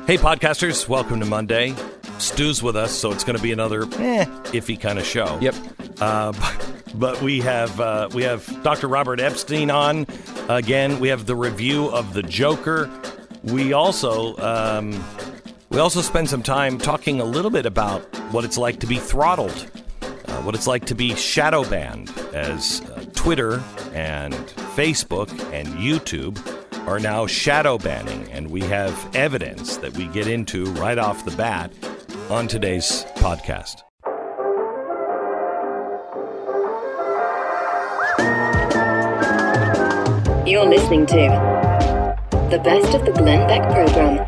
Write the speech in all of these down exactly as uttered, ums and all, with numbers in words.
Hey, podcasters, welcome to Monday. Stu's with us, so it's going to be another eh, iffy kind of show. Yep. Uh, but, but we have uh, we have Doctor Robert Epstein on again. We have the review of The Joker. We also um, we also spend some time talking a little bit about what it's like to be throttled, uh, what it's like to be shadow banned, as uh, Twitter and Facebook and YouTube are now shadow banning, and we have evidence that we get into right off the bat on today's podcast. You're listening to the best of the Glenn Beck program.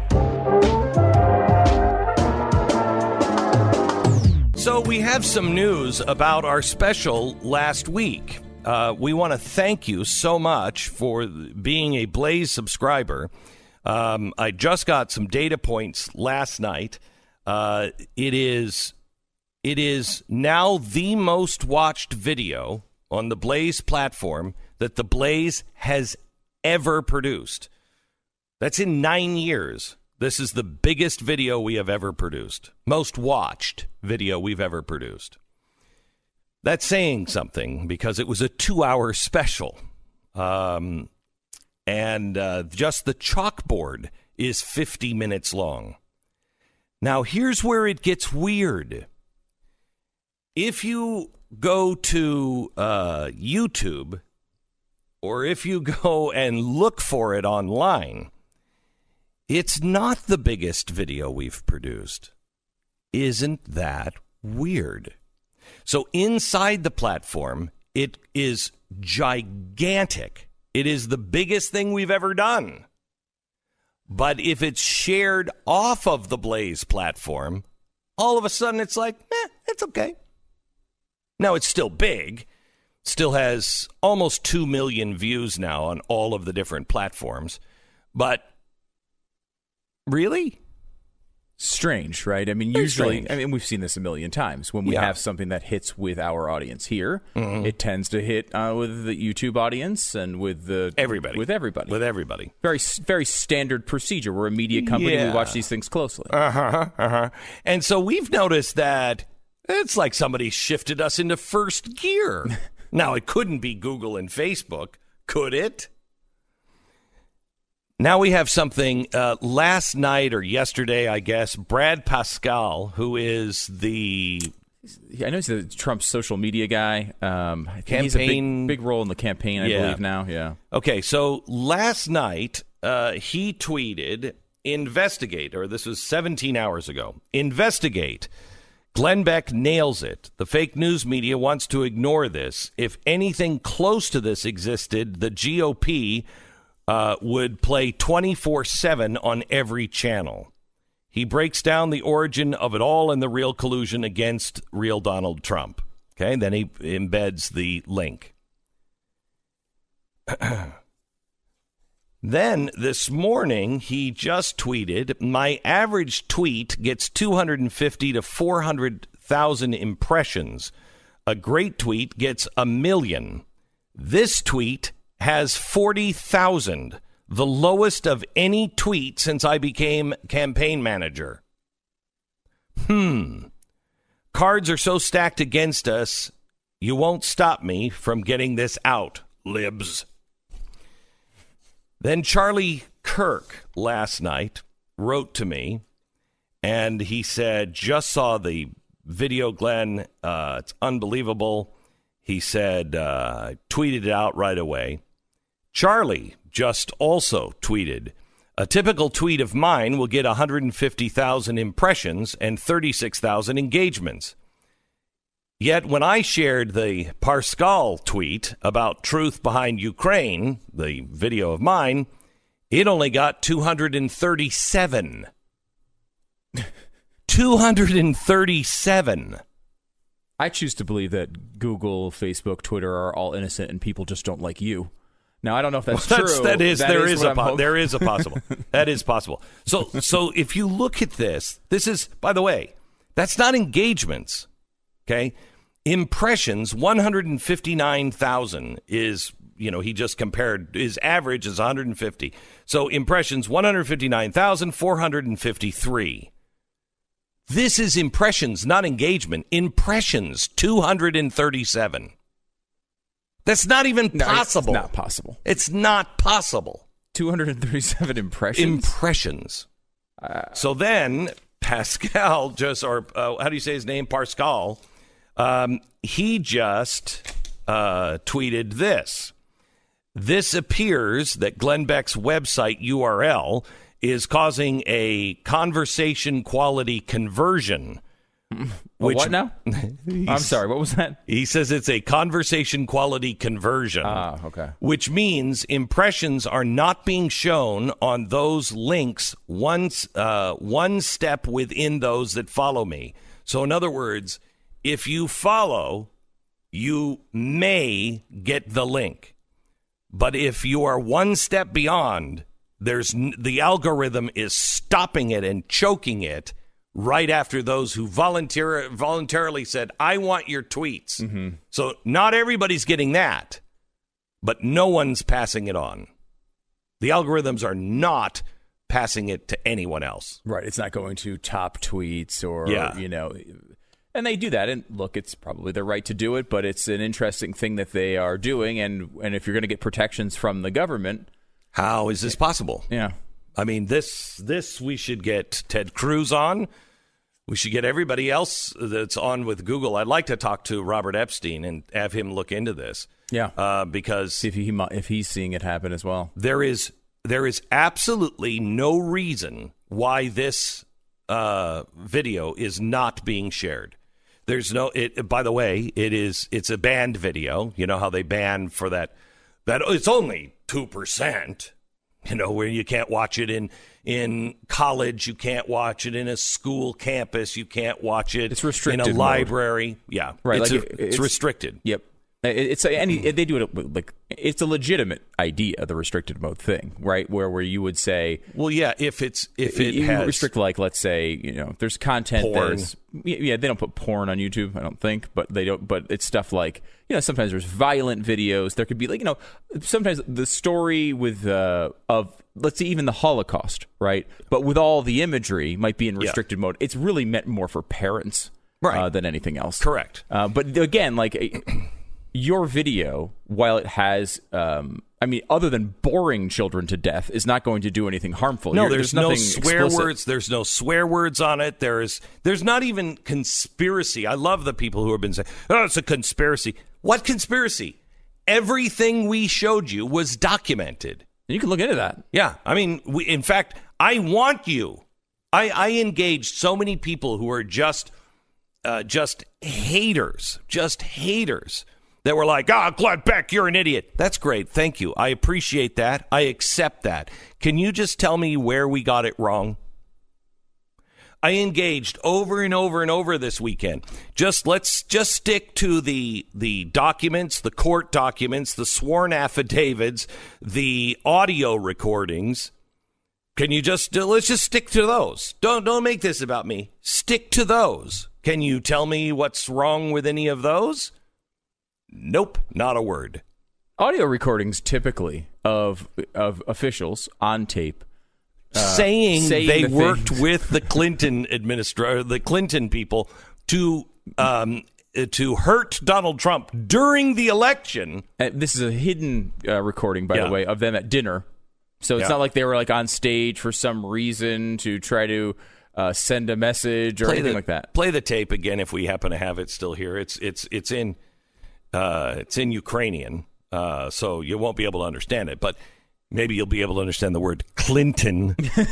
So we have some news about our special last week. Uh, we want to thank you so much for being a Blaze subscriber. Um, I just got some data points last night. Uh, it is it is now the most watched video on the Blaze platform that the Blaze has ever produced. That's in nine years. This is the biggest video we have ever produced. Most watched video we've ever produced. That's saying something because it was a two-hour special. Um, and uh, just the chalkboard is fifty minutes long. Now, here's where it gets weird. If you go to uh, YouTube, or if you go and look for it online, it's not the biggest video we've produced. Isn't that weird? So inside the platform, it is gigantic. It is the biggest thing we've ever done. But if it's shared off of the Blaze platform, all of a sudden it's like, eh, it's okay. Now, it's still big. Still has almost two million views now on all of the different platforms. But really? Strange, right? I mean, Very usually, strange. I mean, we've seen this a million times. When we Yeah. have something that hits with our audience here, Mhm. it tends to hit uh, with the YouTube audience and with the Everybody. With everybody. With everybody. very, very standard procedure. We're a media company. Yeah. We watch these things closely. Uh-huh, uh-huh. And so we've noticed that it's like somebody shifted us into first gear. Now, it couldn't be Google and Facebook, could it? Now we have something uh, last night or yesterday, I guess. Brad Pascal, who is the I know he's the Trump social media guy. Um, I think he's a Campaign- big, big role in the campaign, I Yeah. believe now. Yeah. Okay, so last night uh, he tweeted, investigate, or this was seventeen hours ago, investigate. Glenn Beck nails it. The fake news media wants to ignore this. If anything close to this existed, the G O P uh, would play twenty-four seven on every channel. He breaks down the origin of it all and the real collusion against real Donald Trump. Okay, then he embeds the link. Then this morning, he just tweeted, my average tweet gets two hundred fifty to four hundred thousand impressions. A great tweet gets a million. This tweet has forty thousand, the lowest of any tweet since I became campaign manager. Hmm. Cards are so stacked against us, you won't stop me from getting this out, libs. Then Charlie Kirk last night wrote to me, and he said, just saw the video, Glenn. Uh, it's unbelievable. He said, uh, tweeted it out right away. Charlie just also tweeted, a typical tweet of mine will get one hundred fifty thousand impressions and thirty-six thousand engagements. Yet when I shared the Pascal tweet about truth behind Ukraine, the video of mine, it only got two hundred thirty-seven. two hundred thirty-seven. I choose to believe that Google, Facebook, Twitter are all innocent and people just don't like you. Now, I don't know if that's Well, true. that's, that is, That there is is what a I'm po- hoping. there is a possible. That is possible. So, so if you look at this, this is, by the way, that's not engagements. Okay, impressions. One hundred fifty-nine thousand is you know, he just compared his average is one hundred fifty. So impressions, one hundred fifty-nine thousand four hundred fifty-three. This is impressions, not engagement. Impressions, two hundred thirty-seven. That's not even possible. No, it's not possible. It's not possible. two hundred thirty-seven impressions? Impressions. Uh, so then Pascal just, or uh, how do you say his name? Pascal. Um, he just uh, tweeted this. This appears that Glenn Beck's website U R L is causing a conversation quality conversion. Which, what now? I'm sorry, what was that? He says it's a conversation quality conversion. Ah, okay. Which means impressions are not being shown on those links one, uh, one step within those that follow me. So in other words, if you follow, you may get the link. But if you are one step beyond, there's the algorithm is stopping it and choking it right after those who volunteer, voluntarily said, I want your tweets. Mm-hmm. So not everybody's getting that, but no one's passing it on. The algorithms are not passing it to anyone else. Right. It's not going to top tweets or, yeah. you know, and they do that. And look, it's probably their right to do it, but it's an interesting thing that they are doing. And, and if you're going to get protections from the government. How is this possible? Yeah. I mean, this this we should get Ted Cruz on. We should get everybody else that's on with Google. I'd like to talk to Robert Epstein and have him look into this. Yeah, uh, because see if he if he's seeing it happen as well. There is there is absolutely no reason why this uh, video is not being shared. There's no. It, by the way, it is. It's a banned video. You know how they ban for that. That it's only two percent. You know, where you can't watch it in in college, you can't watch it in a school campus, you can't watch it it's restricted in a mode. library. Yeah, right. It's, like a, it, it's, it's restricted. Yep. It's a, any they do it like it's a legitimate idea, the restricted mode thing, right? Where where you would say, well, yeah, if it's if it you has restrict, like let's say, you know, there's content porn. that's yeah, they don't put porn on YouTube, I don't think, but they don't. But it's stuff like, you know, sometimes there's violent videos. There could be like, you know, sometimes the story with uh, of let's say even the Holocaust, right? But with all the imagery might be in restricted yeah. mode. It's really meant more for parents, right, uh, than anything else. Correct. Uh, but again, like. A, Your video, while it has, um, I mean, other than boring children to death, is not going to do anything harmful. No, You're, there's, there's no nothing swear explicit. words. There's no swear words on it. There's there's not even conspiracy. I love the people who have been saying, oh, it's a conspiracy. What conspiracy? Everything we showed you was documented. You can look into that. Yeah. I mean, we, in fact, I want you. I, I engaged so many people who are just, uh, just haters, just haters. That were like, ah, oh, Glenn Beck, you're an idiot. That's great. Thank you. I appreciate that. I accept that. Can you just tell me where we got it wrong? I engaged over and over and over this weekend. Just let's just stick to the the documents, the court documents, the sworn affidavits, the audio recordings. Can you just let's just stick to those? Don't don't make this about me. Stick to those. Can you tell me what's wrong with any of those? Nope, not a word. Audio recordings typically of of officials on tape uh, saying, saying they the worked things. with the Clinton administra- the Clinton people to um, to hurt Donald Trump during the election. And this is a hidden uh, recording, by yeah. the way, of them at dinner. So it's yeah. not like they were like on stage for some reason to try to uh, send a message or play anything the, like that. Play the tape again if we happen to have it still here. It's it's it's in. Uh, it's in Ukrainian, uh, so you won't be able to understand it, but maybe you'll be able to understand the word Clinton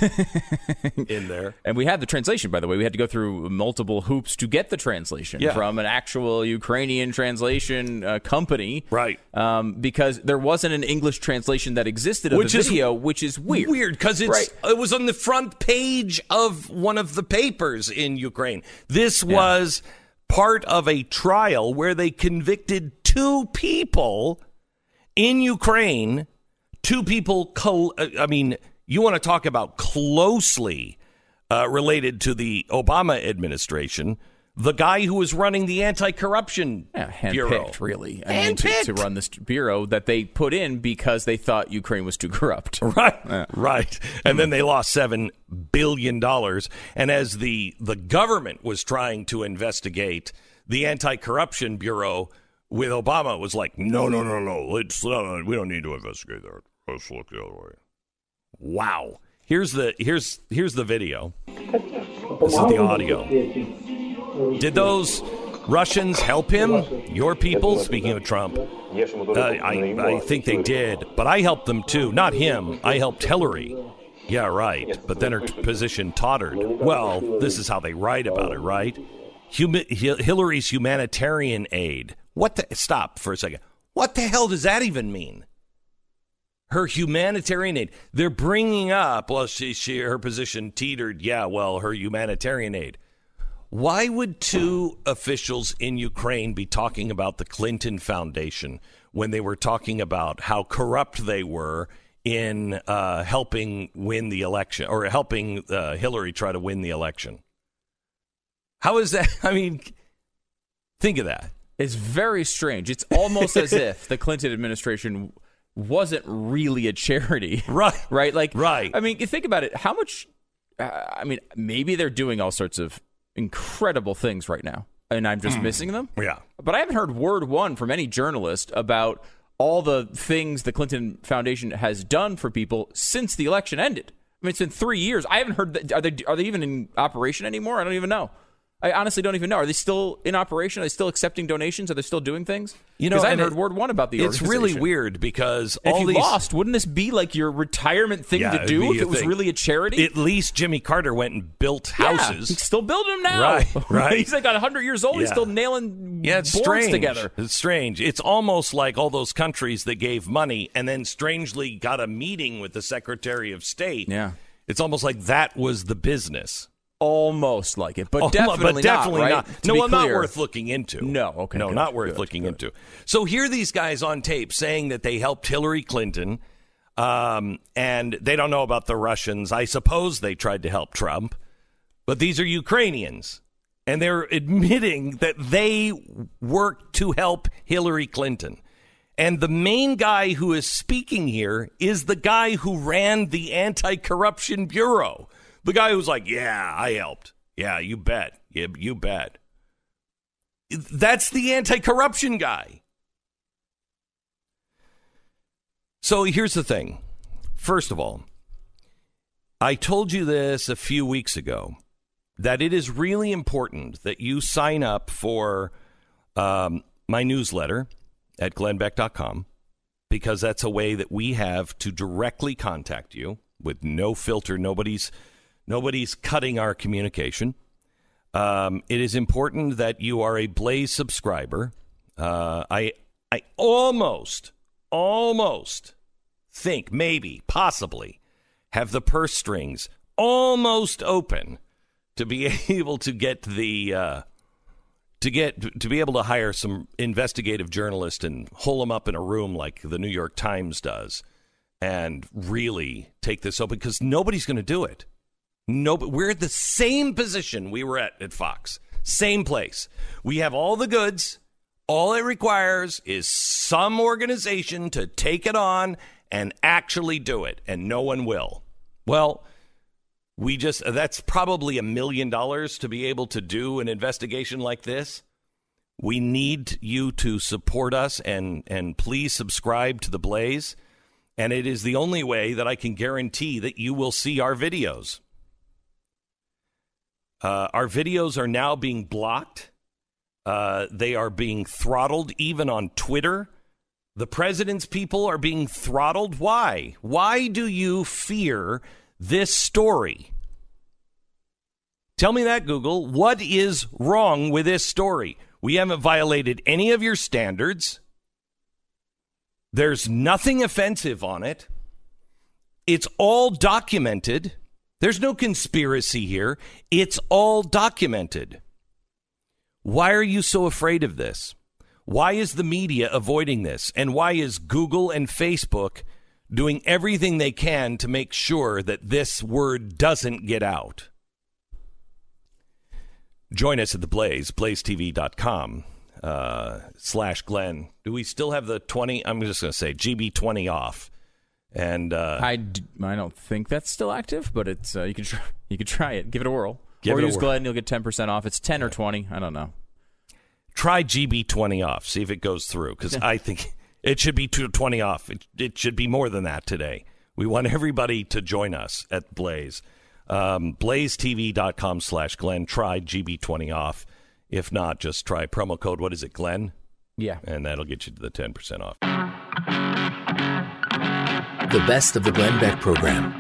in there. And we had the translation, by the way. We had to go through multiple hoops to get the translation yeah. from an actual Ukrainian translation uh, company. Right. Um, because there wasn't an English translation that existed of which the video, is which is weird. Weird, because it's right. it was on the front page of one of the papers in Ukraine. This yeah. was... part of a trial where they convicted two people in Ukraine, two people, col- I mean, you want to talk about closely uh, related to the Obama administration. the guy who was running the anti-corruption yeah, bureau. Handpicked, really. I mean, to, to run this bureau that they put in because they thought Ukraine was too corrupt. Right, yeah. right. And then they lost seven billion dollars. And as the, the government was trying to investigate the anti-corruption bureau with Obama, it was like, no, no, no, no. Let's, uh, we don't need to investigate that. Let's look the other way. Wow. Here's the here's here's the video. This is the audio. Did those Russians help him? Your people? Speaking of Trump, uh, I I think they did, but I helped them too. Not him. I helped Hillary. Yeah, right. But then her t- position tottered. Well, this is how they write about it, right? Humi- Hillary's humanitarian aid. What the? Stop for a second. What the hell does that even mean? Her humanitarian aid. They're bringing up, well, she, she, her position teetered. Yeah, well, her humanitarian aid. Why would two officials in Ukraine be talking about the Clinton Foundation when they were talking about how corrupt they were in uh, helping win the election or helping uh, Hillary try to win the election? How is that? I mean, think of that. It's very strange. It's almost as if the Clinton administration wasn't really a charity. Right. Right? Like, right. I mean, you think about it. How much, uh, I mean, maybe they're doing all sorts of incredible things right now, and I'm just mm. missing them. Yeah. But I haven't heard word one from any journalist about all the things the Clinton Foundation has done for people since the election ended. I mean, it's been three years. I haven't heard that. Are they, are they even in operation anymore? I don't even know. I honestly don't even know. Are they still in operation? Are they still accepting donations? Are they still doing things? You know, because I haven't it, heard word one about the it's organization. It's really weird because and all if you these lost, wouldn't this be like your retirement thing yeah, to do if it was thing. really a charity? At least Jimmy Carter went and built houses. Yeah, he's still building them now. Right, right. He's like one hundred years old. Yeah. He's still nailing yeah, it's boards strange. together. It's strange. It's almost like all those countries that gave money and then strangely got a meeting with the Secretary of State. Yeah. It's almost like that was the business. Almost like it, but oh, definitely, but definitely not. not. Right? No, well, not clear. worth looking into. No, okay. No, good, not worth good, looking good. into. So here are these guys on tape saying that they helped Hillary Clinton, um, and they don't know about the Russians. I suppose they tried to help Trump, but these are Ukrainians, and they're admitting that they worked to help Hillary Clinton. And the main guy who is speaking here is the guy who ran the Anti-Corruption Bureau. The guy who's like, yeah, I helped. Yeah, you bet. Yeah, you bet. That's the anti-corruption guy. So here's the thing. First of all, I told you this a few weeks ago, that it is really important that you sign up for um, my newsletter at glenn beck dot com, because that's a way that we have to directly contact you with no filter. Nobody's nobody's cutting our communication. Um, it is important that you are a Blaze subscriber. Uh, I I almost, almost think, maybe, possibly, have the purse strings almost open to be able to get the uh, to get to be able to hire some investigative journalists and hole them up in a room like the New York Times does, and really take this open, because nobody's going to do it. No, but we're at the same position we were at at Fox. Same place. We have all the goods. All it requires is some organization to take it on and actually do it, and no one will. Well, we just, that's probably a million dollars to be able to do an investigation like this. We need you to support us, and, and please subscribe to The Blaze. And it is the only way that I can guarantee that you will see our videos. Uh, our videos are now being blocked. Uh, they are being throttled, even on Twitter. The president's people are being throttled. Why? Why do you fear this story? Tell me that, Google. What is wrong with this story? We haven't violated any of your standards. There's nothing offensive on it. It's all documented. There's no conspiracy here. It's all documented. Why are you so afraid of this? Why is the media avoiding this? And why is Google and Facebook doing everything they can to make sure that this word doesn't get out? join us at the Blaze, blaze t v dot com uh, slash Glenn. Do we still have the twenty? I'm just going to say G B twenty off. And uh, I, d- I don't think that's still active, but it's uh, you can try you can try it. Give it a whirl. Give or it a use whirl. Glenn, you'll get ten percent off. It's ten or twenty. I don't know. Try G B twenty off. See if it goes through, because I think it should be twenty off. It, it should be more than that today. We want everybody to join us at Blaze. Um, blaze t v dot com slash Glenn. Try G B twenty off. If not, just try promo code, what is it, Glenn? Yeah. And that'll get you to the ten percent off. The best of the Glenn Beck program.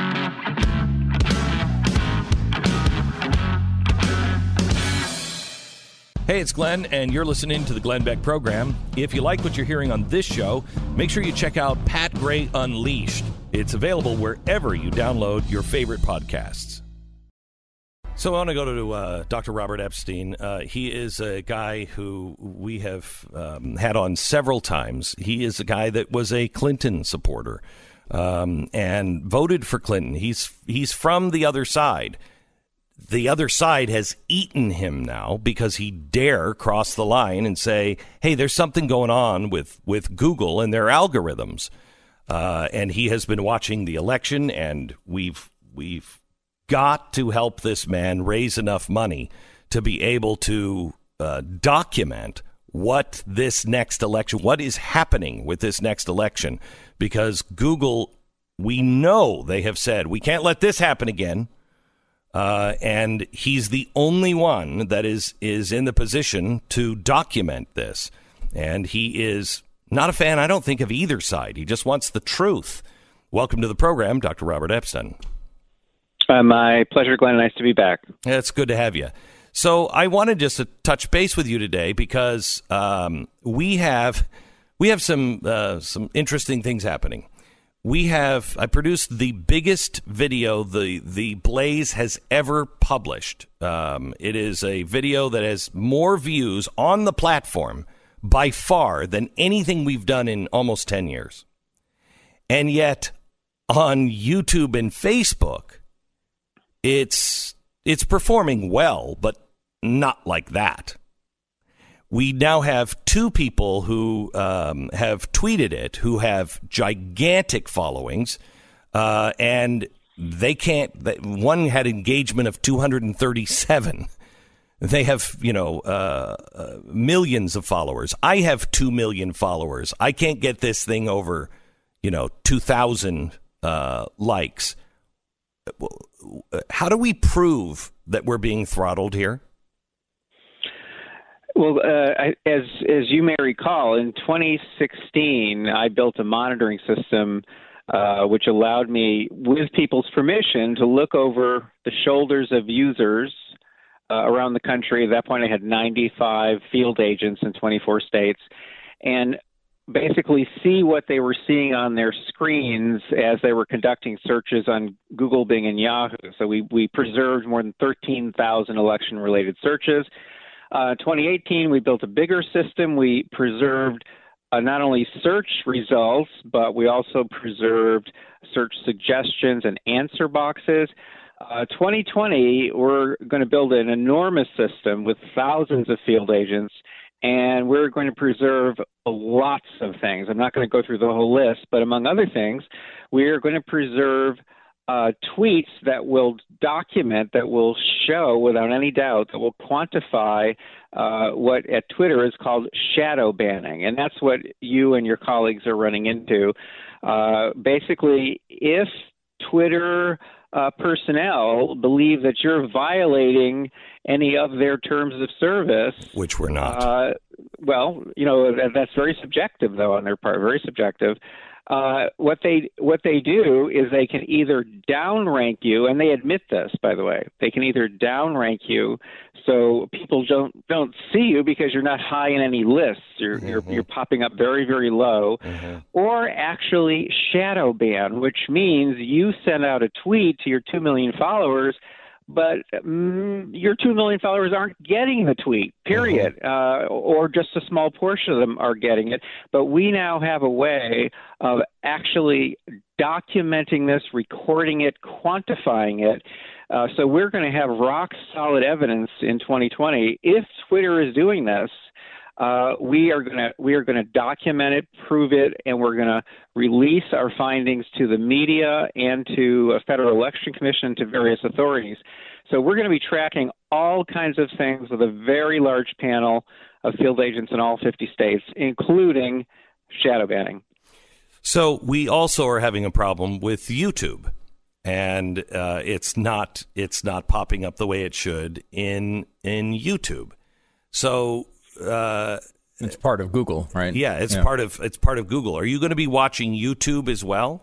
Hey, it's Glenn, and you're listening to the Glenn Beck program. If you like what you're hearing on this show, make sure you check out Pat Gray Unleashed. It's available wherever you download your favorite podcasts. So I want to go to uh, Doctor Robert Epstein. Uh, he is a guy who we have um, had on several times. He is a guy that was a Clinton supporter um, and voted for Clinton. He's he's from the other side. The other side has eaten him now because he dare cross the line and say, hey, there's something going on with, with Google and their algorithms. Uh, and he has been watching the election, and we've we've got to help this man raise enough money to be able to uh, document what this next election, what is happening with this next election, because Google, we know they have said, we can't let this happen again. Uh, and he's the only one that is, is in the position to document this. And he is not a fan, I don't think, of either side. He just wants the truth. Welcome to the program, Doctor Robert Epstein. Uh, my pleasure, Glenn. Nice to be back. It's good to have you. So I wanted just to touch base with you today because um, we have we have some uh, some interesting things happening. We have I produced the biggest video the the Blaze has ever published. Um, it is a video that has more views on the platform by far than anything we've done in almost ten years. And yet on YouTube and Facebook, it's it's performing well, but not like that. We now have two people who um, have tweeted it, who have gigantic followings, uh, and they can't. One had engagement of two hundred thirty-seven. They have, you know, uh, uh, millions of followers. I have two million followers. I can't get this thing over, you know, two thousand uh, likes. How do we prove that we're being throttled here? Well, uh, I, as as you may recall, in twenty sixteen, I built a monitoring system uh, which allowed me, with people's permission, to look over the shoulders of users uh, around the country. At that point, I had ninety-five field agents in twenty-four states, and basically see what they were seeing on their screens as they were conducting searches on Google, Bing, and Yahoo. So we, we preserved more than thirteen thousand election-related searches. Uh, twenty eighteen, we built a bigger system. We preserved uh, not only search results, but we also preserved search suggestions and answer boxes. Uh, twenty twenty, we're going to build an enormous system with thousands of field agents, and we're going to preserve lots of things. I'm not going to go through the whole list, but among other things, we are going to preserve uh, tweets that will document, that will show without any doubt, that will quantify uh, what at Twitter is called shadow banning. And that's what you and your colleagues are running into. Uh, basically, if Twitter uh, personnel believe that you're violating any of their terms of service, which we're not. Uh, well, you know, that's very subjective, though, on their part, very subjective. Uh, what they what they do is they can either downrank you, and they admit this, by the way. They can either downrank you so people don't don't see you because you're not high in any lists. You're mm-hmm. you're, you're popping up very, very low, mm-hmm. or actually shadow ban, which means you send out a tweet to your two million followers, but um, your two million followers aren't getting the tweet, period, mm-hmm. uh, or just a small portion of them are getting it. But we now have a way of actually documenting this, recording it, quantifying it, Uh, so we're going to have rock solid evidence in twenty twenty. If Twitter is doing this, uh, we are going to we are going to document it, prove it, and we're going to release our findings to the media and to a Federal Election Commission, to various authorities. So we're going to be tracking all kinds of things with a very large panel of field agents in all fifty states, including shadow banning. So we also are having a problem with YouTube, and uh, it's not it's not popping up the way it should in in YouTube. So uh, it's part of Google, right? Yeah, it's yeah. part of it's part of Google. Are you going to be watching YouTube as well?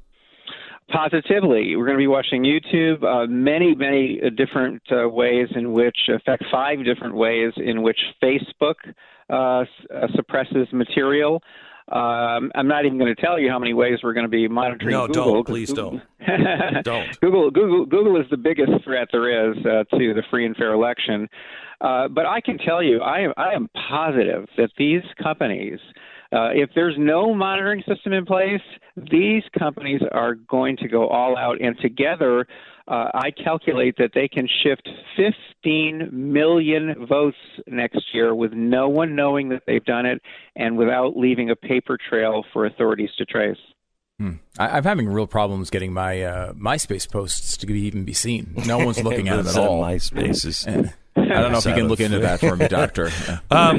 Positively. We're going to be watching YouTube, uh, many, many different uh, ways in which, in fact, five different ways in which Facebook uh, s- uh, suppresses material. Um, I'm not even going to tell you how many ways we're going to be monitoring no, Google. don't. Please Google, don't. don't. Google, Google, Google is the biggest threat there is uh, to the free and fair election. Uh, but I can tell you, I am, I am positive that these companies, Uh, if there's no monitoring system in place, these companies are going to go all out. And together, uh, I calculate that they can shift fifteen million votes next year with no one knowing that they've done it and without leaving a paper trail for authorities to trace. Hmm. I, I'm having real problems getting my uh, MySpace posts to even be seen. No one's looking at them at all. MySpace is... I don't know if you can look into that for me, Doctor. um,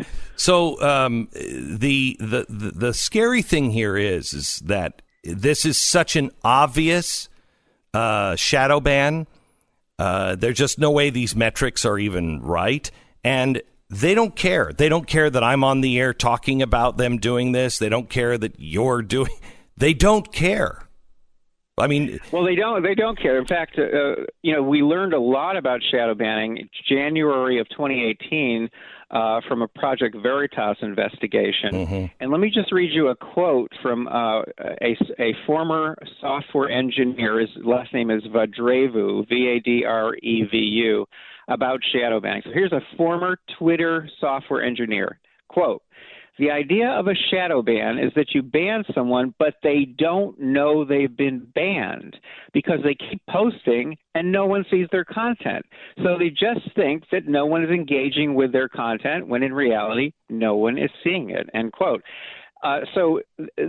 so um, the, the the the scary thing here is is that this is such an obvious uh, shadow ban. Uh, there's just no way these metrics are even right, and they don't care. They don't care that I'm on the air talking about them doing this. They don't care that you're doing. They don't care. I mean, well, they don't. They don't care. In fact, uh, you know, we learned a lot about shadow banning in January of twenty eighteen uh, from a Project Veritas investigation. Mm-hmm. And let me just read you a quote from uh, a, a former software engineer. His last name is Vadrevu, V A D R E V U, about shadow banning. So here's a former Twitter software engineer. Quote, "The idea of a shadow ban is that you ban someone, but they don't know they've been banned because they keep posting and no one sees their content. So they just think that no one is engaging with their content when in reality, no one is seeing it," end quote. Uh, so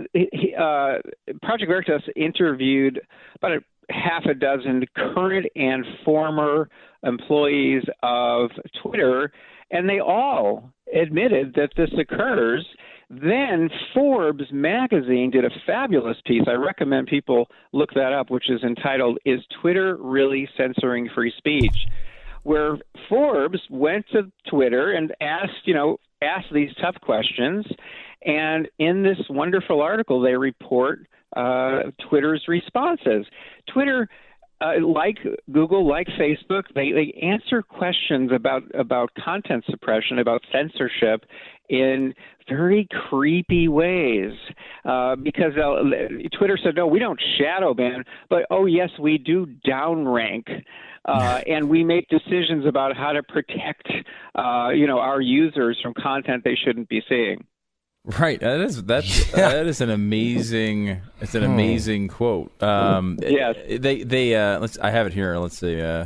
uh, Project Veritas interviewed about a half a dozen current and former employees of Twitter, and they all admitted that this occurs. Then Forbes magazine did a fabulous piece. I recommend people look that up, which is entitled, "Is Twitter Really Censoring Free Speech?" Where Forbes went to Twitter and asked, you know, asked these tough questions. And in this wonderful article, they report uh, Twitter's responses. Twitter, Uh, like Google, like Facebook, they, they answer questions about, about content suppression, about censorship in very creepy ways. Uh, because uh, Twitter said, no, we don't shadow ban, but, oh, yes, we do downrank. Uh, and we make decisions about how to protect, uh, you know, our users from content they shouldn't be seeing. Right, that is that's yeah. that is an amazing it's an amazing hmm. quote. Um, yes, they they uh, let's I have it here. Let's see. Uh,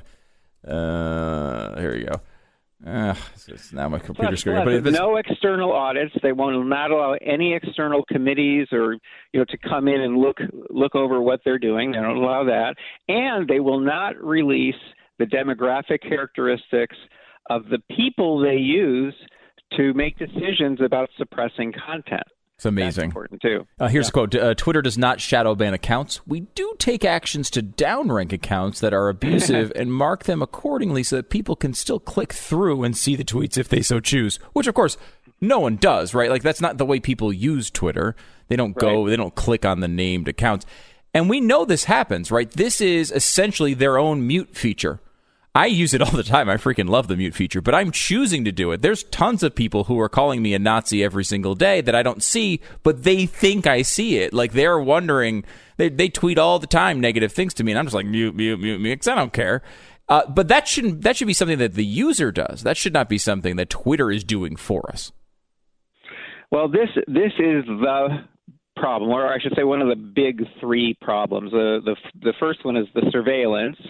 uh, here you go. Uh, it's, it's now my computer screen. But but no external audits. They will not allow any external committees or you know to come in and look look over what they're doing. They don't allow that, and they will not release the demographic characteristics of the people they use to make decisions about suppressing content. It's amazing. That's important too. Uh, here's yeah. a quote. Uh, Twitter does not shadow ban accounts. We do take actions to downrank accounts that are abusive and mark them accordingly so that people can still click through and see the tweets if they so choose, which, of course, no one does, right? Like, that's not the way people use Twitter. They don't go, right. They don't click on the named accounts. And we know this happens, right? This is essentially their own mute feature. I use it all the time. I freaking love the mute feature, but I'm choosing to do it. There's tons of people who are calling me a Nazi every single day that I don't see, but they think I see it. Like, they're wondering, they, they tweet all the time negative things to me, and I'm just like, mute, mute, mute, mute, because I don't care. Uh, but that shouldn't, that should be something that the user does. That should not be something that Twitter is doing for us. Well, this this is the problem, or I should say one of the big three problems. Uh, the the first one is the surveillance.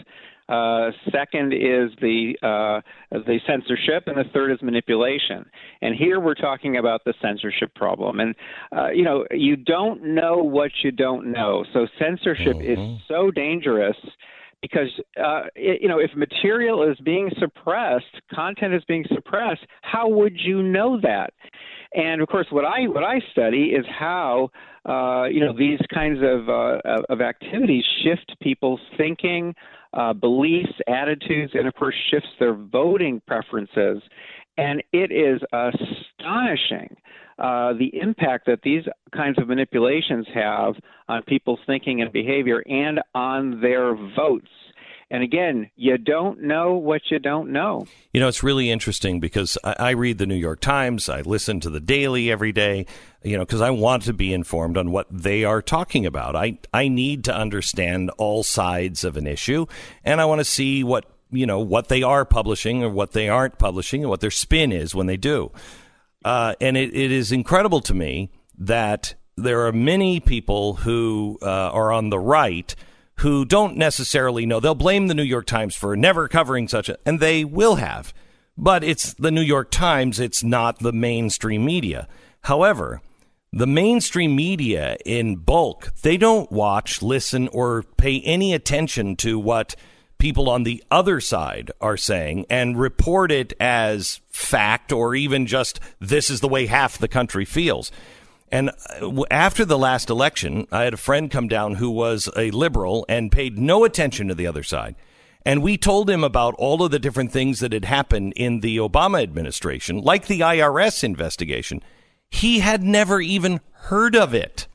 Uh, second is the uh, the censorship, and the third is manipulation. And here we're talking about the censorship problem. And uh, you know, you don't know what you don't know. So censorship mm-hmm. is so dangerous because uh, it, you know, if material is being suppressed, content is being suppressed, how would you know that? And of course, what I what I study is how uh, you know these kinds of uh, of activities shift people's thinking, uh, beliefs, attitudes, and of course shifts their voting preferences. And it is astonishing uh, the impact that these kinds of manipulations have on people's thinking and behavior and on their votes. And again, you don't know what you don't know. You know, it's really interesting because I, I read the New York Times. I listen to the Daily every day, you know, because I want to be informed on what they are talking about. I, I need to understand all sides of an issue, and I want to see what, you know, what they are publishing or what they aren't publishing and what their spin is when they do. Uh, and it, it is incredible to me that there are many people who uh, are on the right who don't necessarily know. They'll blame the New York Times for never covering such a, and they will have. But it's the New York Times. It's not the mainstream media. However, the mainstream media in bulk, they don't watch, listen, or pay any attention to what people on the other side are saying and report it as fact or even just this is the way half the country feels. And after the last election, I had a friend come down who was a liberal and paid no attention to the other side. And we told him about all of the different things that had happened in the Obama administration, like the I R S investigation. He had never even heard of it.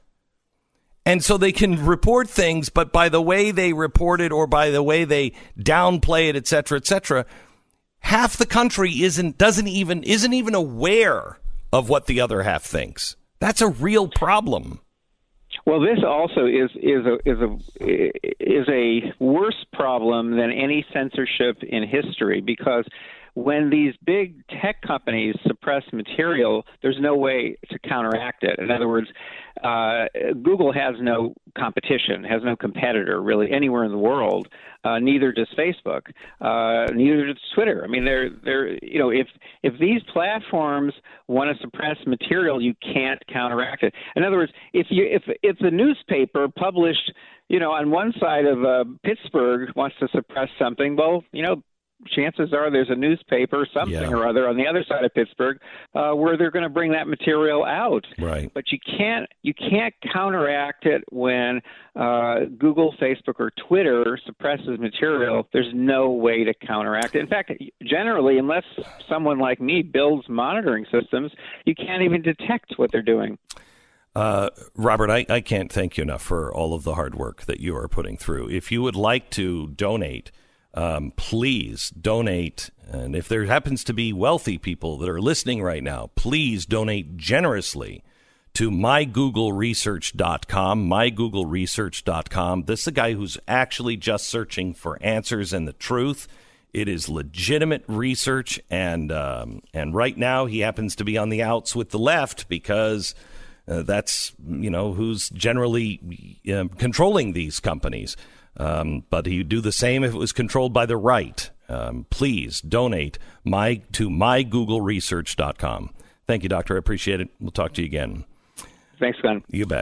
And so they can report things, but by the way they report it or by the way they downplay it, et cetera, et cetera, half the country isn't doesn't even isn't even aware of what the other half thinks. That's a real problem. Well, this also is is a is a is a worse problem than any censorship in history, because when these big tech companies suppress material, there's no way to counteract it. In other words, uh, Google has no competition, has no competitor really anywhere in the world. Uh, neither does Facebook. Uh, neither does Twitter. I mean, they're they're you know if if these platforms want to suppress material, you can't counteract it. In other words, if you if if the newspaper published you know on one side of uh, Pittsburgh wants to suppress something, well, you know. chances are there's a newspaper, something yeah. or other on the other side of Pittsburgh uh, where they're going to bring that material out. Right. But you can't you can't counteract it when uh, Google, Facebook, or Twitter suppresses material. There's no way to counteract it. In fact, generally, unless someone like me builds monitoring systems, you can't even detect what they're doing. Uh, Robert, I, I can't thank you enough for all of the hard work that you are putting through. If you would like to donate, Um, please donate. And if there happens to be wealthy people that are listening right now, please donate generously to my google research dot com, my google research dot com. This is a guy who's actually just searching for answers and the truth. It is legitimate research. And, um, and right now he happens to be on the outs with the left because uh, that's, you know, who's generally uh, controlling these companies. Um, but he'd do the same if it was controlled by the right. Um, please donate my to my google research dot com. Thank you, Doctor. I appreciate it. We'll talk to you again. Thanks, Glenn. You bet.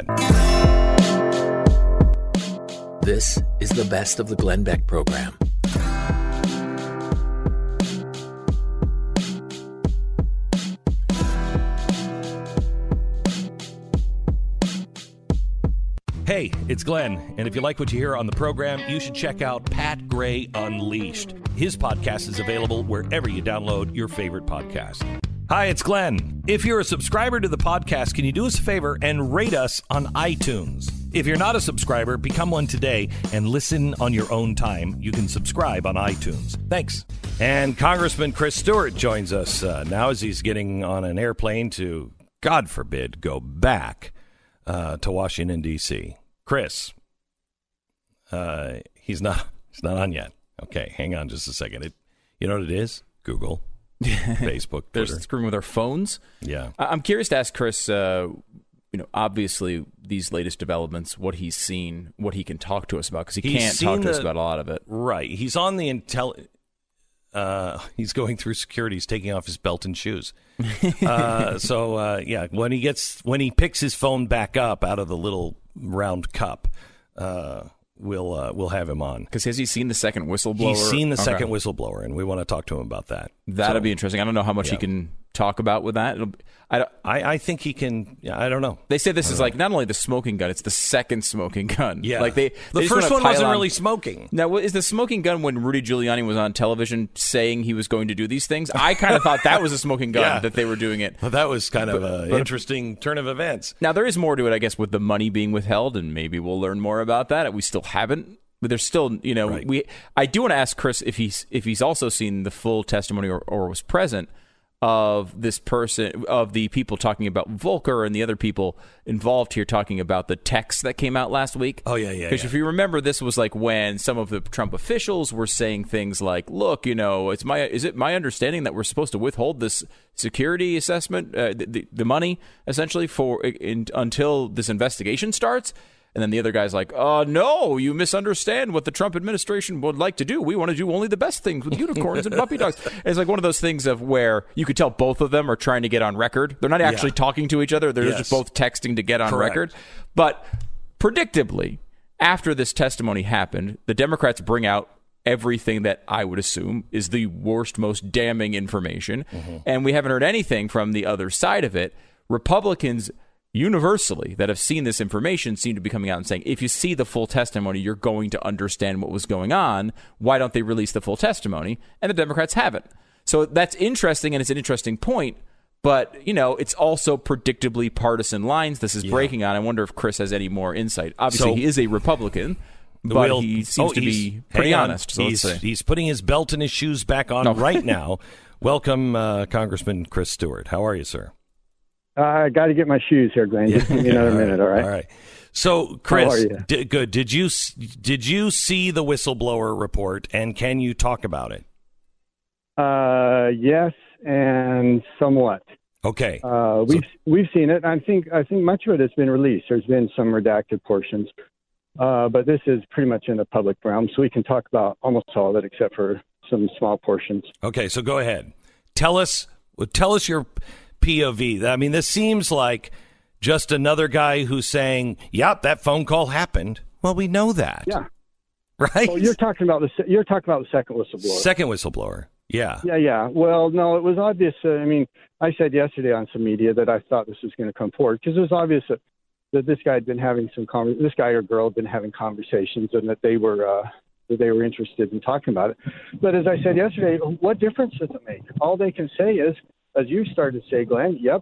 This is the best of the Glenn Beck program. Hey, it's Glenn, and if you like what you hear on the program, you should check out Pat Gray Unleashed. His podcast is available wherever you download your favorite podcast. Hi, it's Glenn. If you're a subscriber to the podcast, can you do us a favor and rate us on iTunes? If you're not a subscriber, become one today and listen on your own time. You can subscribe on iTunes. Thanks. And Congressman Chris Stewart joins us uh, now as he's getting on an airplane to, God forbid, go back Uh, to Washington, D C. Chris, uh, he's not he's not on yet. Okay, hang on just a second. It, you know what it is? Google, Facebook, Twitter. They're screwing with our phones? Yeah. I'm curious to ask Chris, uh, you know, obviously these latest developments, what he's seen, what he can talk to us about, because he He's can't talk to seen us the- about a lot of it. Right. He's on the intel. Uh, he's going through security. He's taking off his belt and shoes. uh, so uh, yeah, when he gets when he picks his phone back up out of the little round cup, uh, we'll uh, we'll have him on. Because has he seen the second whistleblower? He's seen the Okay. second whistleblower, and we want to talk to him about that. That'll So, be interesting. I don't know how much he yeah. can talk about with that. It'll, I, don't- I, I think he can. Yeah, I don't know. they say this is like not only the smoking gun, it's the second smoking gun. Yeah, like they, the they just first wanna one wasn't pile on- really smoking. Now, is the smoking gun when Rudy Giuliani was on television saying he was going to do these things? I kind of thought that was a smoking gun, Yeah. that they were doing it. Well, that was kind of an but- interesting turn of events. Now, there is more to it, I guess, with the money being withheld, and maybe we'll learn more about that. We still haven't. But there's still, you know, Right. we. I do want to ask Chris if he's if he's also seen the full testimony or, or was present of this person, of the people talking about Volker and the other people involved here talking about the text that came out last week. Oh, yeah, yeah, Because yeah. if you remember, this was like when some of the Trump officials were saying things like, "Look, you know, it's my is it my understanding that we're supposed to withhold this security assessment, uh, the, the the money essentially for in, until this investigation starts." And then the other guy's like, uh, no, you misunderstand what the Trump administration would like to do. We want to do only the best things with unicorns and puppy dogs. And it's like one of those things of where you could tell both of them are trying to get on record. They're not actually Yeah. talking to each other. They're Yes. just both texting to get on Correct. record. But predictably, after this testimony happened, the Democrats bring out everything that I would assume is the worst, most damning information. Mm-hmm. And we haven't heard anything from the other side of it. Republicans universally that have seen this information seem to be coming out and saying, if you see the full testimony, you're going to understand what was going on. Why don't they release the full testimony? And the Democrats haven't. So that's interesting, and it's an interesting point. But, you know, it's also predictably partisan lines this is Yeah. breaking on. I wonder if Chris has any more insight. Obviously, So- he is a Republican, but We'll- he seems oh, to he's- be pretty hang on. honest. So he's, let's say. he's putting his belt and his shoes back on No. right now. Welcome, uh, Congressman Chris Stewart. How are you, sir? Uh, I got to get my shoes here, Glenn. Just give me another minute, all right? All right. So, How Chris, are you? di- good. Did you s- did you see the whistleblower report, and can you talk about it? Uh, yes, and somewhat. Okay. Uh, we've we've seen it. I think I think much of it has been released. There's been some redacted portions, uh, but this is pretty much in the public realm, so we can talk about almost all of it except for some small portions. Okay. So go ahead. Tell us. Tell us your P O V. I mean, this seems like just another guy who's saying, "Yep, that phone call happened." Well, we know that. Yeah. Right. Well, you're talking about the se- you're talking about the second whistleblower. Second whistleblower. Yeah. Yeah, yeah. Well, no, it was obvious. Uh, I mean, I said yesterday on some media that I thought this was going to come forward because it was obvious that, that this guy had been having some conver- this guy or girl had been having conversations and that they were uh, that they were interested in talking about it. But as I said yesterday, what difference does it make? All they can say is, as you started to say, Glenn, yep,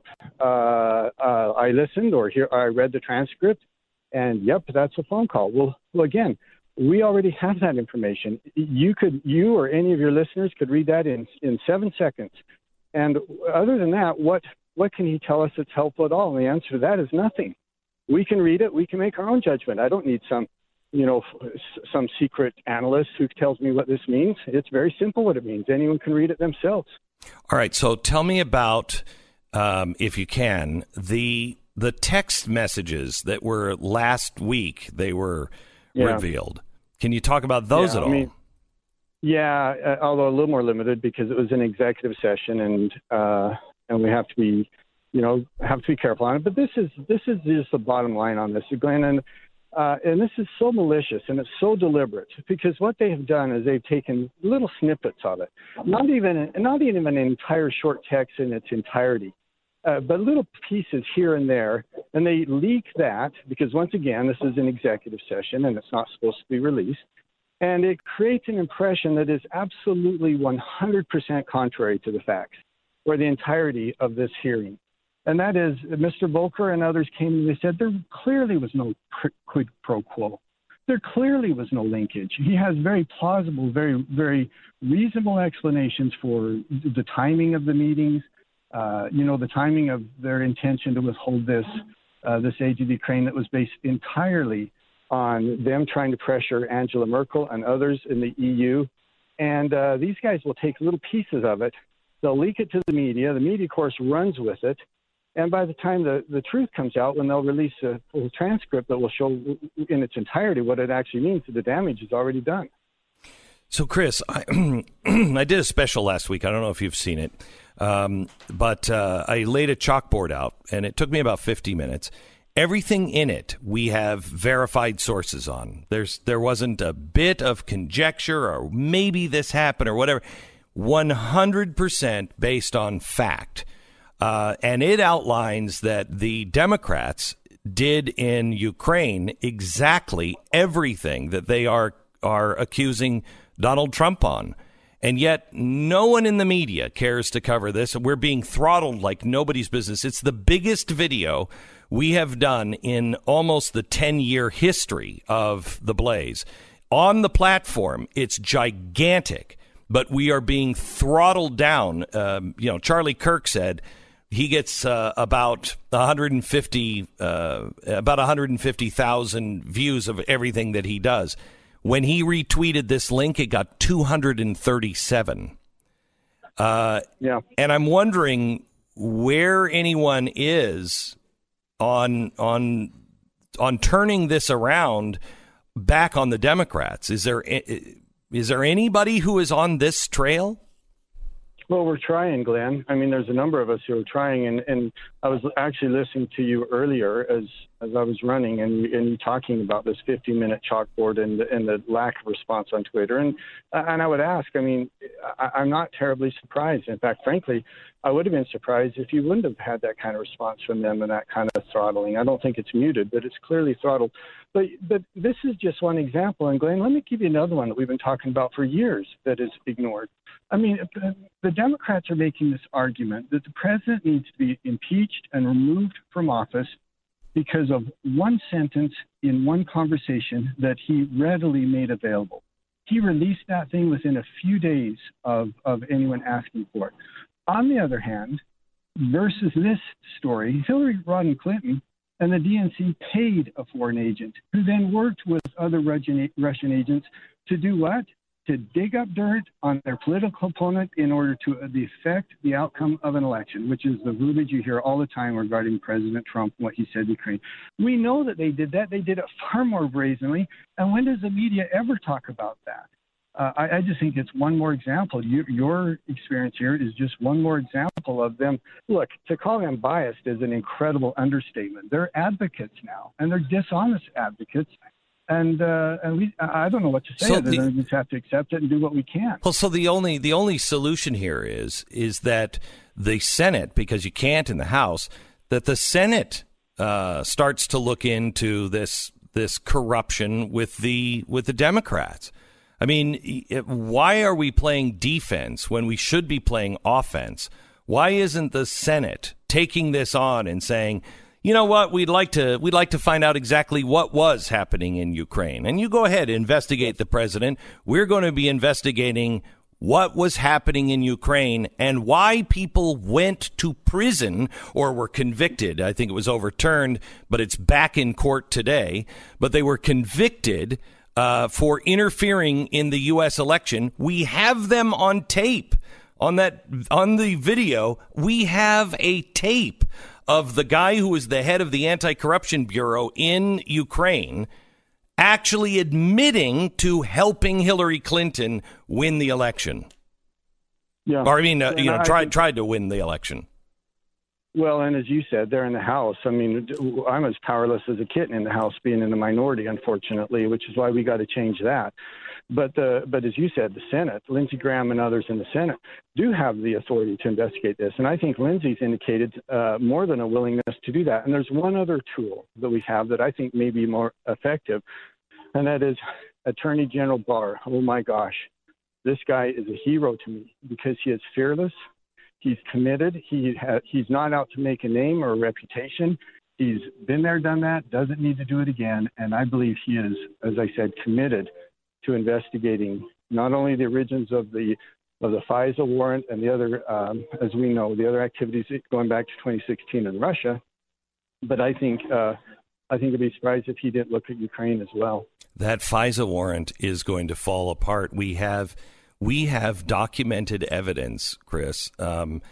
uh, uh, I listened or here I read the transcript, and yep, that's a phone call. Well, well, again, we already have that information. You could, you or any of your listeners could read that in in seven seconds. And other than that, what what can he tell us that's helpful at all? And the answer to that is nothing. We can read it. We can make our own judgment. I don't need some, you know, some secret analyst who tells me what this means. It's very simple what it means. Anyone can read it themselves. All right. So tell me about, um, if you can, the the text messages that were last week. They were Yeah. revealed. Can you talk about those Yeah, at I all? mean, yeah, uh, although a little more limited because it was an executive session, and uh, and we have to be, you know, have to be careful on it. But this is this is just the bottom line on this, Glenn, and uh, and this is so malicious and it's so deliberate because what they have done is they've taken little snippets of it, not even not even an entire short text in its entirety. Uh, but little pieces here and there, and they leak that because, once again, this is an executive session and it's not supposed to be released. And it creates an impression that is absolutely one hundred percent contrary to the facts or the entirety of this hearing. And that is, Mister Volker and others came and they said there clearly was no quid pro quo. There clearly was no linkage. He has very plausible, very, very reasonable explanations for the timing of the meetings. Uh, you know, the timing of their intention to withhold this uh, this aid to Ukraine that was based entirely on them trying to pressure Angela Merkel and others in the E U. And uh, these guys will take little pieces of it. They'll leak it to the media. The media, of course, runs with it. And by the time the, the truth comes out, when they'll release a full transcript that will show in its entirety what it actually means, the damage is already done. So, Chris, I, I did a special last week. I don't know if you've seen it, um, but uh, I laid a chalkboard out, and it took me about fifty minutes. Everything in it we have verified sources on. There's there wasn't a bit of conjecture or maybe this happened or whatever. one hundred percent based on fact. Uh, and it outlines that the Democrats did in Ukraine exactly everything that they are are accusing Donald Trump on. And yet no one in the media cares to cover this. We're being throttled like nobody's business. It's the biggest video we have done in almost the ten-year history of The Blaze. On the platform, it's gigantic, but we are being throttled down. Um, you know, Charlie Kirk said he gets uh, about one hundred fifty, uh, about one hundred fifty thousand views of everything that he does. When he retweeted this link, it got two hundred thirty-seven. Uh, yeah, and I'm wondering where anyone is on on on turning this around back on the Democrats. Is there is there anybody who is on this trail? Well, we're trying, Glenn. I mean, there's a number of us who are trying, and, and I was actually listening to you earlier as as I was running, and and you talking about this fifty-minute chalkboard and and the lack of response on Twitter, and and I would ask, I mean, I, I'm not terribly surprised. In fact, frankly, I would have been surprised if you wouldn't have had that kind of response from them and that kind of throttling. I don't think it's muted, but it's clearly throttled. But but this is just one example, and Glenn, let me give you another one that we've been talking about for years that is ignored. I mean, the Democrats are making this argument that the president needs to be impeached and removed from office because of one sentence in one conversation that he readily made available. He released that thing within a few days of, of anyone asking for it. On the other hand, versus this story, Hillary Rodham Clinton and the D N C paid a foreign agent who then worked with other Russian, Russian agents to do what? To dig up dirt on their political opponent in order to affect the outcome of an election, which is the verbiage you hear all the time regarding President Trump and what he said to Ukraine. We know that they did that. They did it far more brazenly. And when does the media ever talk about that? Uh, I, I just think it's one more example. You, your experience here is just one more example of them. Look, to call them biased is an incredible understatement. They're advocates now, and they're dishonest advocates. And uh, and we, I don't know what to say. So other the, than we just have to accept it and do what we can. Well, so the only the only solution here is is that the Senate, because you can't in the House, that the Senate uh, starts to look into this this corruption with the with the Democrats. I mean, why are we playing defense when we should be playing offense? Why isn't the Senate taking this on and saying, you know what, we'd like to we'd like to find out exactly what was happening in Ukraine. And you go ahead, investigate the president. We're going to be investigating what was happening in Ukraine and why people went to prison or were convicted. I think it was overturned, but it's back in court today. But they were convicted uh, for interfering in the U S election. We have them on tape. On that, on the video, we have a tape of the guy who was the head of the Anti-Corruption Bureau in Ukraine actually admitting to helping Hillary Clinton win the election. Yeah. Or I mean, uh, you know, I tried think, tried to win the election. Well, and as you said, they're in the House. I mean, I'm as powerless as a kitten in the House, being in the minority, unfortunately, which is why we got to change that. But the, but as you said, the Senate, Lindsey Graham and others in the Senate do have the authority to investigate this. And I think Lindsey's indicated uh, more than a willingness to do that. And there's one other tool that we have that I think may be more effective, and that is Attorney General Barr. Oh, my gosh. This guy is a hero to me because he is fearless. He's committed. He ha- he's not out to make a name or a reputation. He's been there, done that, doesn't need to do it again. And I believe he is, as I said, committed to investigating not only the origins of the of the FISA warrant and the other, um, as we know, the other activities going back to twenty sixteen in Russia, but I think uh, I think I'd be surprised if he didn't look at Ukraine as well. That FISA warrant is going to fall apart. We have we have documented evidence, Chris, um,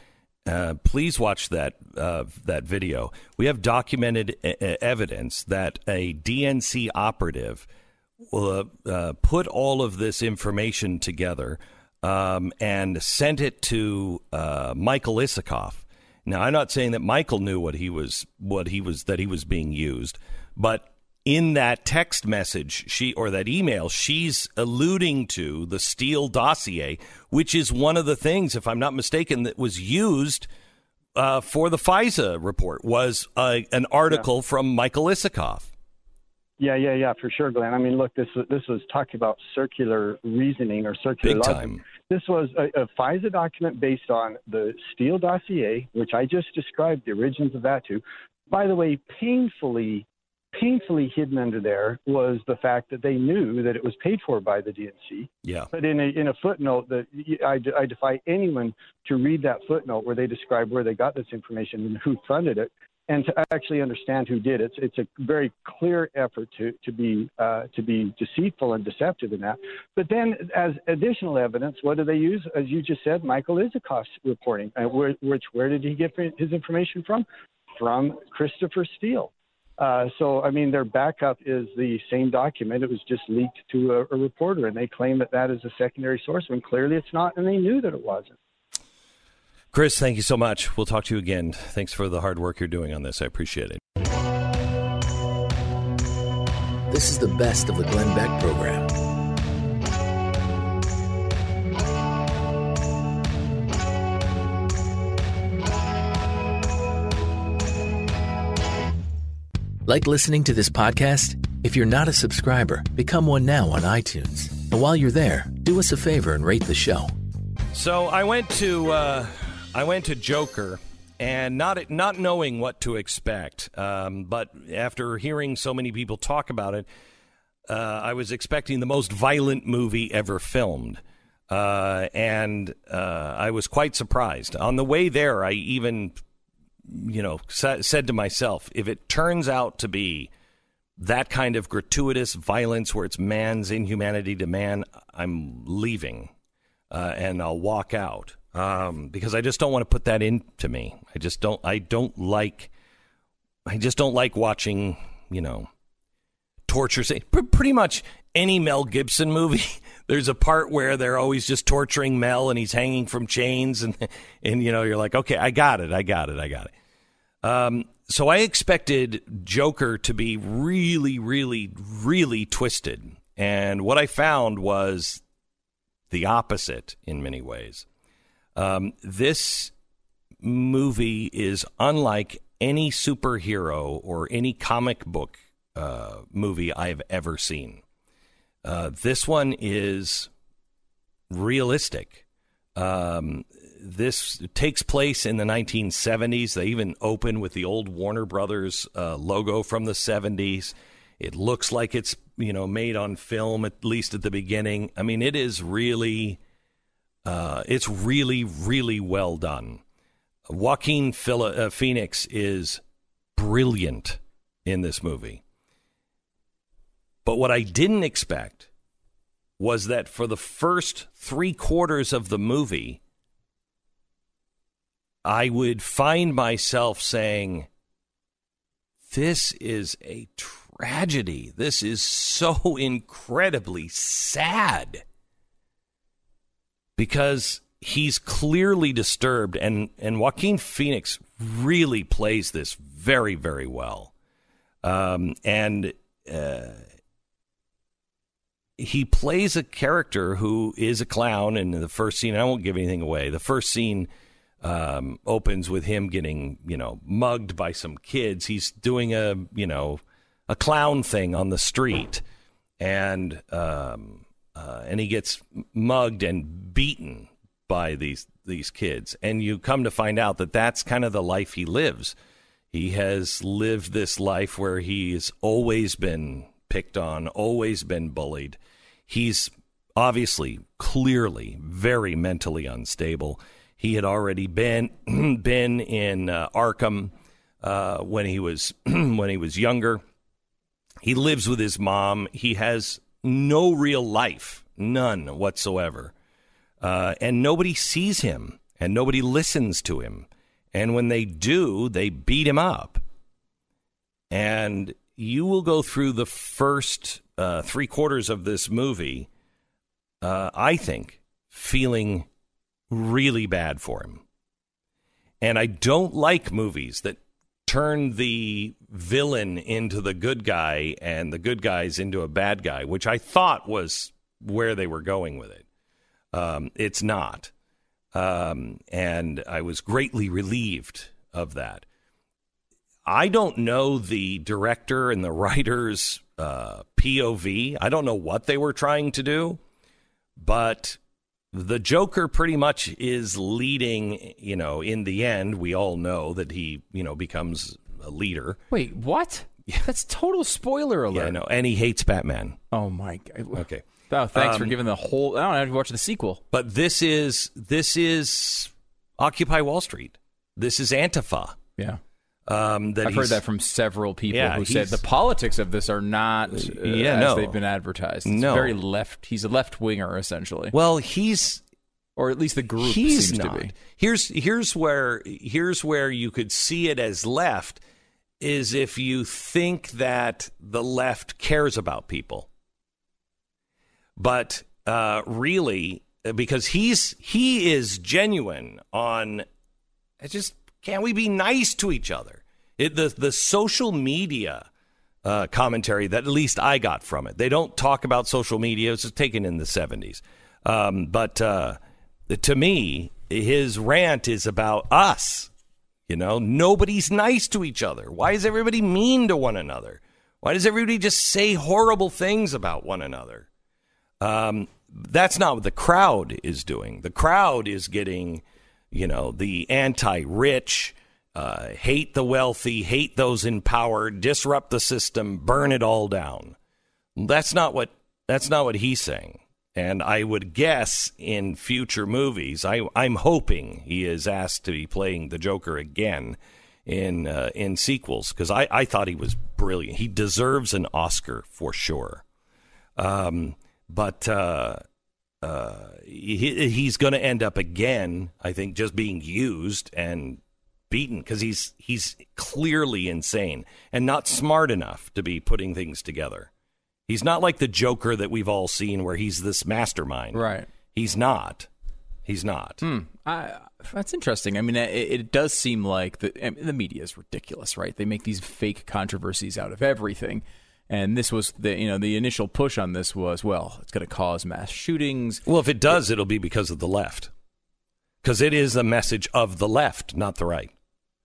Uh, please watch that uh, that video. We have documented e- evidence that a D N C operative will uh, uh, put all of this information together um, and sent it to uh, Michael Isikoff. Now, I'm not saying that Michael knew what he was what he was that he was being used, but in that text message, she or that email, she's alluding to the Steele dossier, which is one of the things, if I'm not mistaken, that was used uh, for the FISA report, was uh, an article yeah. from Michael Isikoff. Yeah, yeah, yeah, for sure, Glenn. I mean, look, this was, this was talking about circular reasoning or circular Big logic. time. This was a, a FISA document based on the Steele dossier, which I just described the origins of that to. By the way, painfully Painfully hidden under there was the fact that they knew that it was paid for by the D N C. Yeah. But in a in a footnote that I, I defy anyone to read that footnote where they describe where they got this information and who funded it, and to actually understand who did it. It's, it's a very clear effort to to be uh, to be deceitful and deceptive in that. But then, as additional evidence, what do they use? As you just said, Michael Isikoff's reporting. Uh, where, which where did he get his information from? From Christopher Steele. Uh, so, I mean, their backup is the same document. It was just leaked to a, a reporter, and they claim that that is a secondary source when clearly it's not, and they knew that it wasn't. Chris, thank you so much. We'll talk to you again. Thanks for the hard work you're doing on this. I appreciate it. This is the best of the Glenn Beck program. Like listening to this podcast? If you're not a subscriber, become one now on iTunes. And while you're there, do us a favor and rate the show. So I went to uh, I went to Joker, and not not knowing what to expect, um, but after hearing so many people talk about it, uh, I was expecting the most violent movie ever filmed, uh, and uh, I was quite surprised. On the way there, I even. you know, sa- said to myself, if it turns out to be that kind of gratuitous violence where it's man's inhumanity to man, I'm leaving uh, and I'll walk out um, because I just don't want to put that into me. I just don't, I don't like, I just don't like watching, you know, torture. Pretty much any Mel Gibson movie. There's a part where they're always just torturing Mel and he's hanging from chains and, and you know, you're like, okay, I got it. I got it. I got it. Um, so I expected Joker to be really, really, really twisted. And what I found was the opposite in many ways. Um, this movie is unlike any superhero or any comic book uh, movie I've ever seen. Uh, this one is realistic. Um, this takes place in the nineteen seventies. They even open with the old Warner Brothers uh, logo from the seventies. It looks like it's, you know, made on film, at least at the beginning. I mean, it is really, uh, it's really, really well done. Joaquin Phoenix is brilliant in this movie. But what I didn't expect was that for the first three quarters of the movie, I would find myself saying, this is a tragedy. This is so incredibly sad. Because he's clearly disturbed, and, and Joaquin Phoenix really plays this very, very well. Um, and... Uh, He plays a character who is a clown in the first scene. I won't give anything away. The first scene um, opens with him getting, you know, mugged by some kids. He's doing a, you know, a clown thing on the street, and um, uh, and he gets mugged and beaten by these these kids. And you come to find out that that's kind of the life he lives. He has lived this life where he's always been picked on, always been bullied. He's obviously, clearly, very mentally unstable. He had already been been in uh, Arkham uh, when he was when he was younger. He lives with his mom. He has no real life, none whatsoever, uh, and nobody sees him and nobody listens to him. And when they do, they beat him up. And you will go through the first uh, three quarters of this movie, uh, I think, feeling really bad for him. And I don't like movies that turn the villain into the good guy and the good guys into a bad guy, which I thought was where they were going with it. Um, it's not. Um, and I was greatly relieved of that. I don't know the director and the writer's uh, P O V. I don't know what they were trying to do, but the Joker pretty much is leading, you know, in the end, we all know that he, you know, becomes a leader. Wait, what? Yeah. That's total spoiler alert. Yeah, I know. And he hates Batman. Oh, my God. Okay. Oh, thanks um, for giving the whole... I don't have to watch the sequel. But this is, this is Occupy Wall Street. This is Antifa. Yeah. Um, that I've heard that from several people yeah, who said the politics of this are not uh, yeah, as no. they've been advertised. It's no. very left. He's a left-winger, essentially. Well, he's... Or at least the group he's seems not. to be. Here's, here's, where, here's where you could see it as left, is if you think that the left cares about people. But uh, really, because he's he is genuine on... Just... Can't we be nice to each other? It, the the social media uh, commentary that at least I got from it. They don't talk about social media. It was just taken in the seventies. Um, but uh, to me, his rant is about us. You know, nobody's nice to each other. Why is everybody mean to one another? Why does everybody just say horrible things about one another? Um, that's not what the crowd is doing. The crowd is getting... You know, the anti-rich, uh, hate the wealthy, hate those in power, disrupt the system, burn it all down. That's not what that's not what he's saying. And I would guess in future movies, I, I'm hoping he is asked to be playing the Joker again in uh, in sequels, because I, I thought he was brilliant. He deserves an Oscar for sure. Um, but... Uh, Uh, he, he's going to end up again, I think, just being used and beaten because he's he's clearly insane and not smart enough to be putting things together. He's not like the Joker that we've all seen where he's this mastermind. Right. He's not. He's not. Hmm. I, that's interesting. I mean, it, it does seem like the, I mean, the media is ridiculous, right? They make these fake controversies out of everything. And this was the you know the initial push on this was, well, it's going to cause mass shootings. Well, if it does, it, it'll be because of the left, because it is a message of the left, not the right.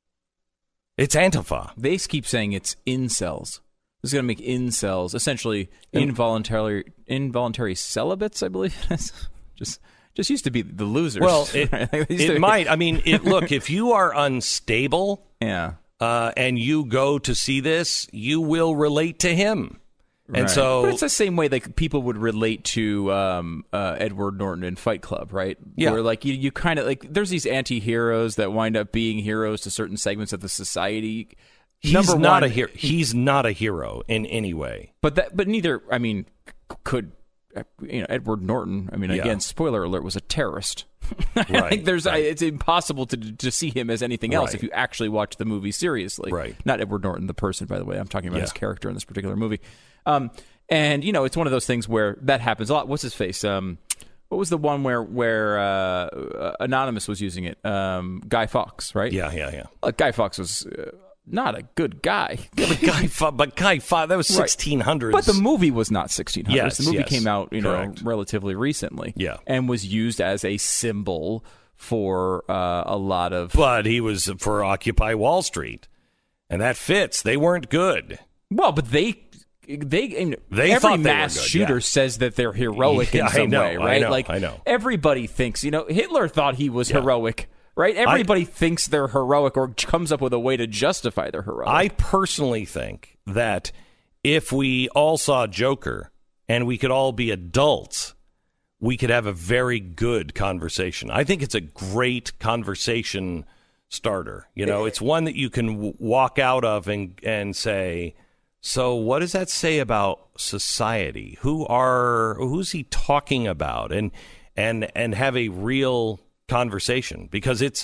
It's Antifa. They keep saying it's incels. This is going to make incels essentially involuntary involuntary celibates, I believe it is. Just just used to be the losers. Well, it, right? it might. I mean, it, look, if you are unstable, yeah. Uh, and you go to see this, you will relate to him. And right. so... But it's the same way like people would relate to um, uh, Edward Norton in Fight Club, right? Yeah. Where like you, you kind of like, there's these anti-heroes that wind up being heroes to certain segments of the society. He's Number not one, a hero. He's not a hero in any way. But that, but neither, I mean, could... You know, Edward Norton, I mean, yeah. again, spoiler alert, was a terrorist. Right, I think there's, right. I, it's impossible to to see him as anything else right. if you actually watch the movie seriously. Right. Not Edward Norton, the person, by the way. I'm talking about yeah. his character in this particular movie. Um, and, you know, it's one of those things where that happens a lot. What's his face? Um, what was the one where, where uh, Anonymous was using it? Um, Guy Fawkes, right? Yeah, yeah, yeah. Look, Guy Fawkes was... Uh, not a good guy. but Guy Fawkes, but Guy Fawkes, that was sixteen hundreds. But the movie was not sixteen hundreds. Yes, the movie yes, came out, you know, correct. relatively recently. Yeah. And was used as a symbol for uh, a lot of... But he was for Occupy Wall Street. And that fits. They weren't good. Well, but they... They, they every thought they mass were good, shooter yeah. says that they're heroic Yeah, in some I know, way, right? I know, like I know. Everybody thinks, you know, Hitler thought he was Yeah. heroic. Right? Everybody I, thinks they're heroic or comes up with a way to justify their heroic. I personally think that if we all saw Joker and we could all be adults, we could have a very good conversation. I think it's a great conversation starter. You know, it's one that you can w- walk out of and and say, so what does that say about society? Who are who's he talking about? And and and have a real conversation, because it's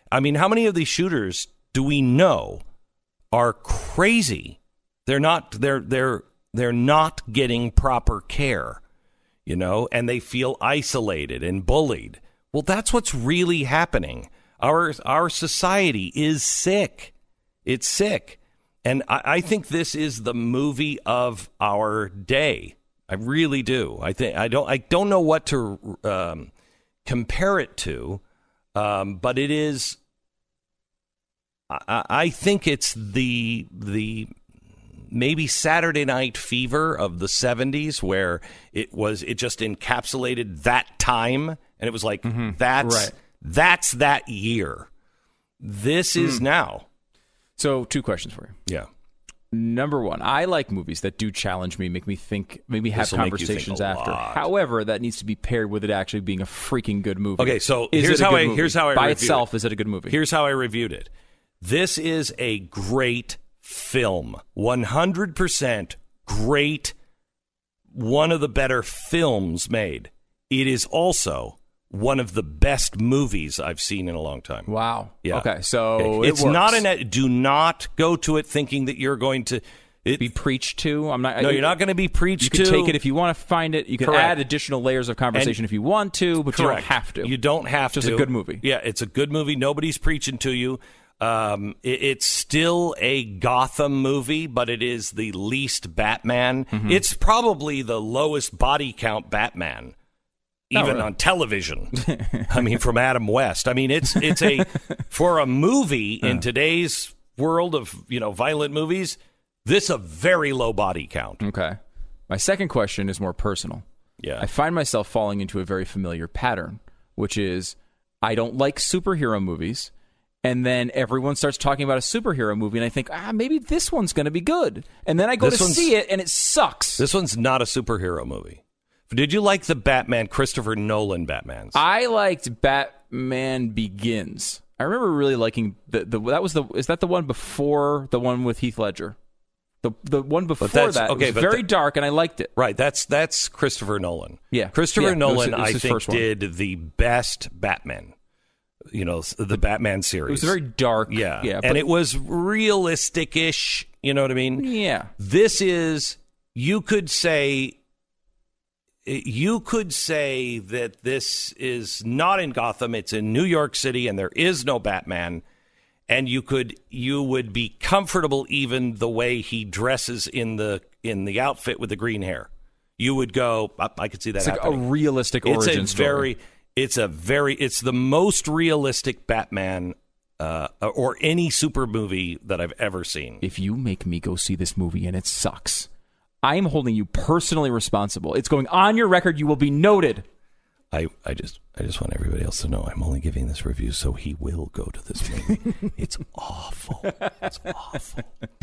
I mean, how many of these shooters do we know are crazy? They're not. They're they're they're not getting proper care, you know, and they feel isolated and bullied. Well, that's what's really happening. Our our society is sick. It's sick. And I, I think this is the movie of our day. I really do. I think I don't I don't know what to um, compare it to, um, but it is. I, I think it's the the maybe Saturday Night Fever of the seventies, where it was it just encapsulated that time, and it was like mm-hmm. that's right. that's that year. This is mm. now. So, two questions for you. Yeah. Number one, I like movies that do challenge me, make me think, make me have This'll make conversations you think a after. lot. However, that needs to be paired with it actually being a freaking good movie. Okay, so is here's it a how good I movie? here's how I by review itself it. is it a good movie? Here's how I reviewed it. This is a great film, one hundred percent great. One of the better films made. It is also one of the best movies I've seen in a long time. Wow. Yeah. Okay, so okay. it it's works. not an. Do not go to it thinking that you're going to it, be preached to. I'm not. No, I, you're not going to be preached you to. You can take it if you want to find it. You can Correct. add additional layers of conversation And, if you want to, but correct. you don't have to. You don't have it's to. It's just a good movie. Yeah, it's a good movie. Nobody's preaching to you. Um, it, it's still a Gotham movie, but it is the least Batman. Mm-hmm. It's probably the lowest body count Batman, even oh, really? on television. I mean, from Adam West. I mean, it's it's a for a movie in today's world of you know violent movies. This a very low body count. Okay. My second question is more personal. Yeah, I find myself falling into a very familiar pattern, which is I don't like superhero movies. And then everyone starts talking about a superhero movie, and I think, ah, maybe this one's going to be good. And then I go this to see it, and it sucks. This one's not a superhero movie. Did you like the Batman, Christopher Nolan Batmans? I liked Batman Begins. I remember really liking the, the that was the is that the one before the one with Heath Ledger? The the one before that okay, was but very the, dark, and I liked it. Right, that's that's Christopher Nolan. Yeah, Christopher yeah, Nolan, it was, it was I think, did the best Batman. You know, the Batman series. It was very dark. Yeah. yeah and it was realistic-ish. You know what I mean? Yeah. This is, you could say, you could say that this is not in Gotham. It's in New York City, and there is no Batman. And you could, you would be comfortable even the way he dresses in the in the outfit with the green hair. You would go, I, I could see that it's happening. like a realistic origin it's a story. Very, It's a very, it's the most realistic Batman uh, or any super movie that I've ever seen. If you make me go see this movie and it sucks, I am holding you personally responsible. It's going on your record. You will be noted. I, I just I just want everybody else to know I'm only giving this review so he will go to this movie. It's awful. It's awful.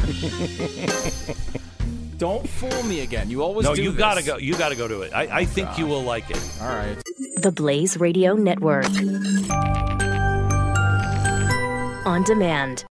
Don't fool me again. You always no, do you this. gotta go. You gotta go to it. I, I think God. you will like it. All right. The Blaze Radio Network. On demand.